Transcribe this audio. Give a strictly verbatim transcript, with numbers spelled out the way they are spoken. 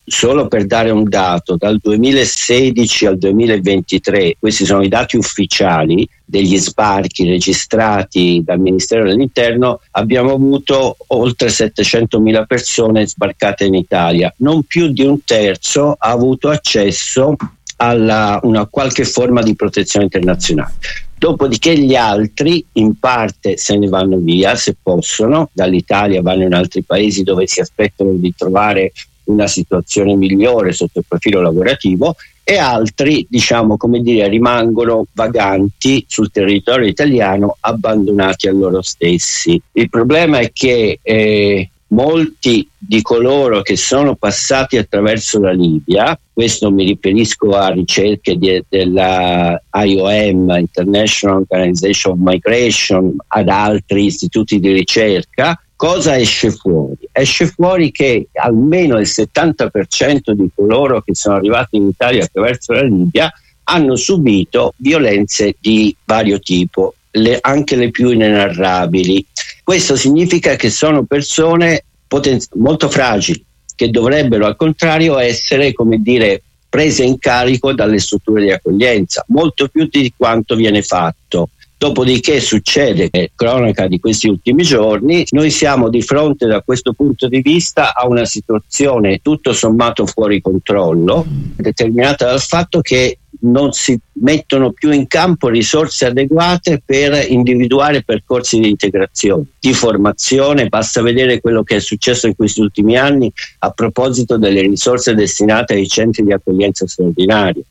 Solo per dare un dato, dal duemilasedici al duemilaventitré, questi sono i dati ufficiali degli sbarchi registrati dal Ministero dell'Interno, abbiamo avuto oltre settecentomila persone sbarcate in Italia. Non più di un terzo ha avuto accesso a una qualche forma di protezione internazionale. Dopodiché gli altri in parte se ne vanno via, se possono, dall'Italia vanno in altri paesi dove si aspettano di trovare una situazione migliore sotto il profilo lavorativo, e altri, diciamo, come dire, rimangono vaganti sul territorio italiano, abbandonati a loro stessi. Il problema è che eh, molti di coloro che sono passati attraverso la Libia, questo mi riferisco a ricerche di, della I O M, International Organization of Migration, ad altri istituti di ricerca, cosa esce fuori? Esce fuori che almeno il settanta per cento di coloro che sono arrivati in Italia attraverso la Libia hanno subito violenze di vario tipo, le, anche le più inenarrabili. Questo significa che sono persone poten- molto fragili, che dovrebbero al contrario essere, come dire, prese in carico dalle strutture di accoglienza, molto più di quanto viene fatto. Dopodiché succede, che cronaca di questi ultimi giorni, noi siamo di fronte da questo punto di vista a una situazione tutto sommato fuori controllo, determinata dal fatto che non si mettono più in campo risorse adeguate per individuare percorsi di integrazione, di formazione. Basta vedere quello che è successo in questi ultimi anni a proposito delle risorse destinate ai centri di accoglienza straordinaria.